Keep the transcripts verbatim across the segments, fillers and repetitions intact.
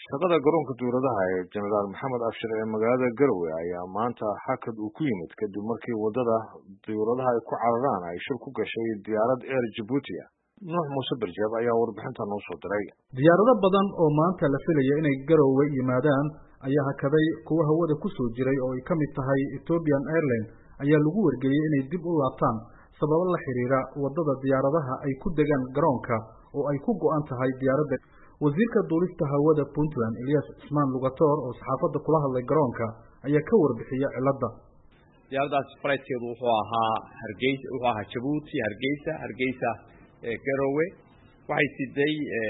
shaqada garoonka diyaaradaha ee Generaal Maxamed Abshir ee magaalada Garowe ayaa maanta hakad uu ku yimid kadib markii wadada diyaaradaha ay ku cararaan ay shil ku gashay diyaarad Air Djibouti. Nuux Muuse Barjeeb ayaa warbixinta noo soo diray. Diyaarado badan oo maanta la filayay inay Garowe yimaadaan ayaa hakaday kuwa hawada ku soo jiray oo ay ka mid tahay Ethiopian Airlines ayaa lagu wargeliyay inay dib u laabtaan sababo la xiriira wadada diyaaradaha ay ku degaan garoonka oo ay ku go'an tahay diyaaradda. wasiirka duulista hawada Puntland Ilyas Ismaan Lugator oo saxaafadda kula hadlay garoonka ayaa ka warbixiyay cilada. Diyaaradaas flightkeedu wuxuu ahaa Hargeysa wuxuu ahaa Djibouti Hargeysa Hargeysa ee Garowe waxay siday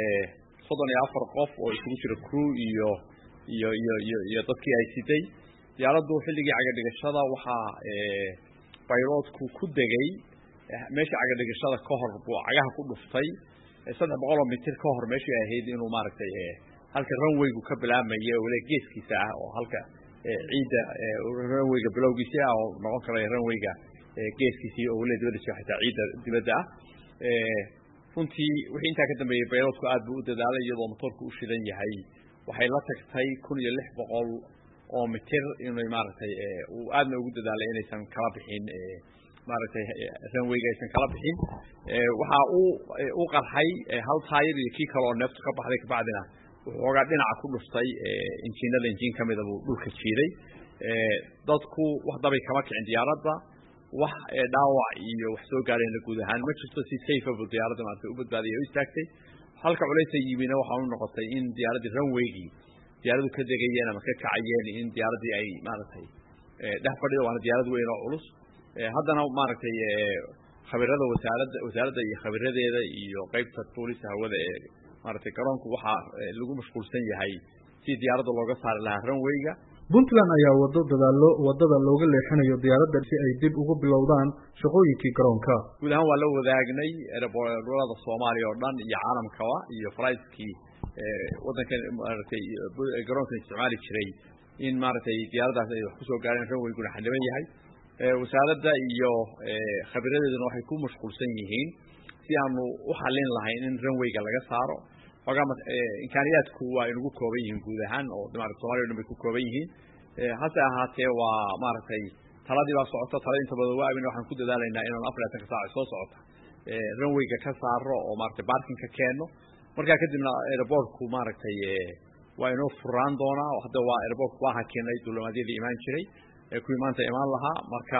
soddon iyo afar qof oo isugu jira crew iyo iyo iyo iyo dadkii ay siday. Diyaaraddu xilligii caga dhigashada waxa ee pilotku ku degay meesha caga dhigashada ka hor buu cagaha ku dhuftay saddex boqol mitir ka hor meeshii ahayd inuu maaragtay halka runwaygu ka bilaabmay wala geeskiisa ah oo halka ciida runwayga bilowgiisa ah oo noqon kara runwayga geeskiisa oo wala dibadda xitaa ciida dibadda ah ee runtii wixii inta ka dambeeyay pilotku aad buu u dadaalay iyadoo motorku u shidan yahay waxay la tagtay kun iyo lix boqol oo mitir inuu maaragtay uu aadna ugu dadaalay inaysan kala bixin maaragtay runwayga aysan kala bixin ee waxa uu u qarxay hal taayir iyo kii kale oo neeftu ka baxday ka bacdina wuxuu oga dhinaca ku dhuftay injiinada injiin kamid ah uu dhulka jiiray ee dadku wax dabay kama kicin diyaaradda wax dhaawac iyo wax soo gaareen la guud ahaan ma jirto si safe ah diyaaradda maanta u badbaadiyay oo istaagtay halka culaysa yimina waxa uu noqotay in diyaaradda runwaygi diyaaraddu ka degayeen ama ka kacayeen in diyaaradii ay maaragtay ee dhex fadhiyo waana diyaarad weyn oo culus haddana maaragtay khabirada wasaaradda wasaaradda iyo khabiradeeda iyo qaybta tuulista hawada ee maaragtay garoonku waxa lagu mashquulsan yahay si diyaaradda looga saar lahaa runwayga. Puntland ayaa wado dadaalo wadada looga leexinayo diyaaradda si ay dib ugu bilowdaan shaqooyinkii garoonka. guud ahaan waa la wadaagnay airportka Soomaaliya oo dhan iyo caalamka iyo flightskii wadankan maaragtay garoonka isticmaali jiray in maaragtay diyaaradaas ay wax ku soo gaareen runwayguna xaniban yahay. wasaaradda iyo khabiradeeduna waxay ku mashquulsan yihiin si aanu u xalin lahayn in runwayga laga saaro xogaa imkaaniyaadku waa inagu kooban yihiin guud ahaan oo maaragtay Soomaaliya dhan bay ku kooban yihiin hase ahaatee waa maaragtay taladii baa socota talada inta badan waa abin waxaan ku dadaalaynaa inaan afar iyo toban saac soo socota runwayga ka saaro oo maaragtay parking ka keeno markaa kadibna airportku maaragtay waa inoo furaan doonaa hadda waa airportku waa hakinay duulimaadyadii imaan jiray kuwii maanta imaan lahaa marka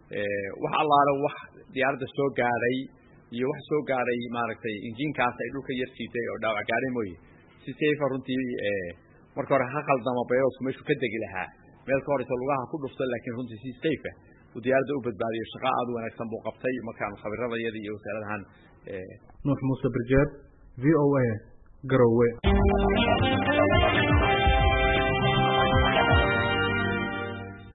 wax allaale wax diyaaradda soo gaaray iyo wax soo gaaray maaragtay injiinkaas ay dhulka yar siitay oo dhaawac gaaray mooye si safe runtii marka hore ha qaldama pilotku meeshu ka degi lahaa meel ka horeysa lugaha ku dhuftay laakiin runtii si safe uu diyaaradda u badbaadiyo shaqo aad u wanaagsan buu qabtay markaan khabiradayada iyo wasaaradahan Nuux Muuse Barjeeb V O A Garowe.